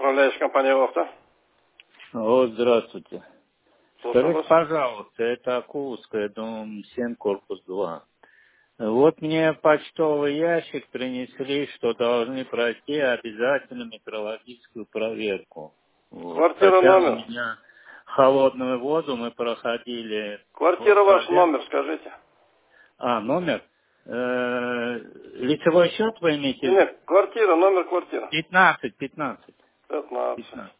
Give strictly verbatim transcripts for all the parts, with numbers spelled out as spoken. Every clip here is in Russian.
управляющая компания «Охта». Вот, здравствуйте. Слушаю Скажите, вас. пожалуйста, это Акулская, дом семь, корпус два. Вот мне почтовый ящик принесли, что должны пройти обязательно метрологическую проверку. Вот. Квартира Хотя у номер. меня холодную воду мы проходили. Квартира Вот, ваш пройдя- номер, скажите. А, номер? Э, лицевой счет вы имеете в виду? Нет, квартира, номер квартиры. пятнадцать, пятнадцать. пятнадцать. пятнадцать.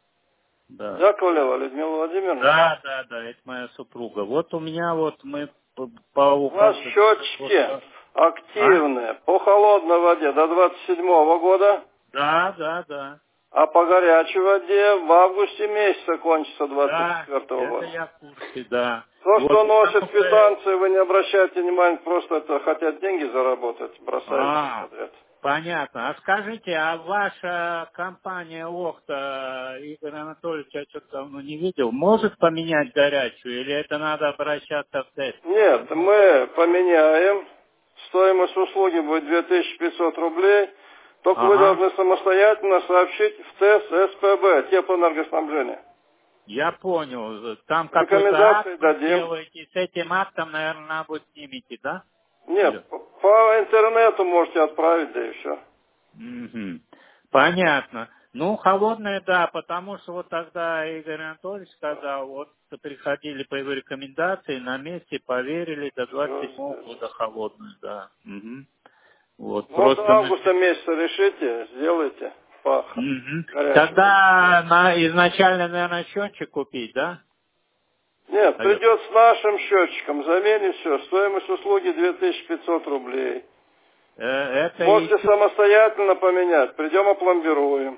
Да. Яковлева Людмила Владимировна. Да, да, да, это моя супруга. Вот у меня вот мы по, по У нас уходу... счетчики А? активные по холодной воде до двадцать седьмого года, Да, да, да. а по горячей воде в августе месяца кончится двадцать Да, четвертого это года. я в курсе, да. То, Вот что потому носит что... квитанции, вы не обращайте внимания, просто это хотят деньги заработать, бросают все А, подряд. понятно. А скажите, а ваша компания Охта, Игорь Анатольевич, я что-то давно не видел, может поменять горячую или это надо обращаться в тест? Нет, мы поменяем. Стоимость услуги будет две тысячи пятьсот рублей. Только вы Ага. должны самостоятельно сообщить в ТЭС СПБ, теплоэнергоснабжения. Я понял. Там какой-то акт Рекомендации вы дадим. делаете, с этим актом, наверное, надо будет снимите, да? Алло. Нет, по по интернету можете отправить, да и все. Мгм. Понятно. Ну, холодная, да, потому что вот тогда Игорь Анатольевич сказал, вот приходили по его рекомендации, на месте поверили, до двадцать Все седьмого сделали. года холодную, да. Мгм. Вот, Вот до просто на... августа месяца решите, сделайте по х- Мгм. горячей воде. Тогда на, изначально, наверное, счетчик купить, да? Нет, Алло. придет с нашим счетчиком, заменит все. Стоимость услуги две тысячи пятьсот рублей. Э, Это Можете еще... самостоятельно поменять. Придем, опломбируем.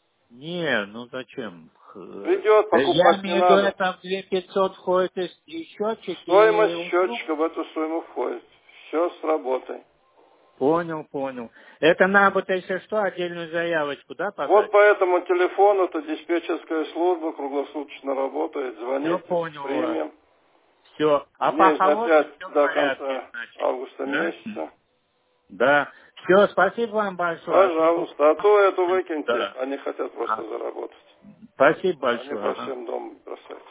Не, ну зачем? Э, Придет, Я покупать не имею в виду, надо. это в две тысячи пятьсот входит и и счетчик, и Стоимость услуга. счетчика в эту сумму входит. Все с работой. Понял, понял. Это надо будет, если что, отдельную заявочку, да, Вот подать? по этому телефону это диспетчерская служба круглосуточно работает. Все Звоните, понял вас. примем. Все. А по Дней за холодной пять все в до порядке, конца значит. августа Да? месяца. Да. Все, спасибо вам большое. А то тут- Пожалуйста. А то эту выкиньте. Да. Они хотят просто А. заработать. Спасибо Они большое. по Ага. всем домам бросают.